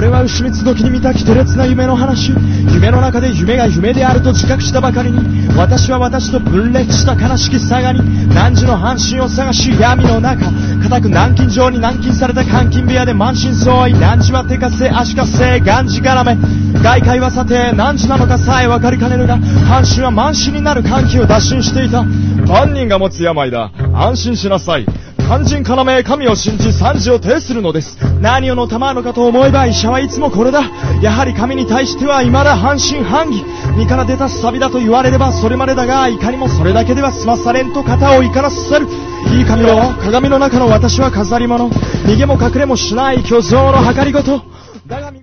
れは牛蜜時に見た奇烈な夢の話。夢の中で夢が夢であると自覚したばかりに、私は私と分裂した悲しきさがに汝の半身を探し闇の中、固く軟禁状に軟禁された監禁部屋で満身創痍。汝は手かせ足かせがんじがらめ、外界はさて汝なのかさえ分かりかねるが、半身は満身になる歓喜を打診していた。犯人が持つ病だ、安心しなさい。肝心要神を信じ賛辞を呈するのです。何をのたまうのかと思えば医者はいつもこれだ。やはり神に対しては未だ半信半疑。身から出たサビだと言われればそれまでだが、いかにもそれだけでは済まされんと肩を怒らせる。いい神よ、鏡の中の私は飾り物、逃げも隠れもしない虚像の計りごとだが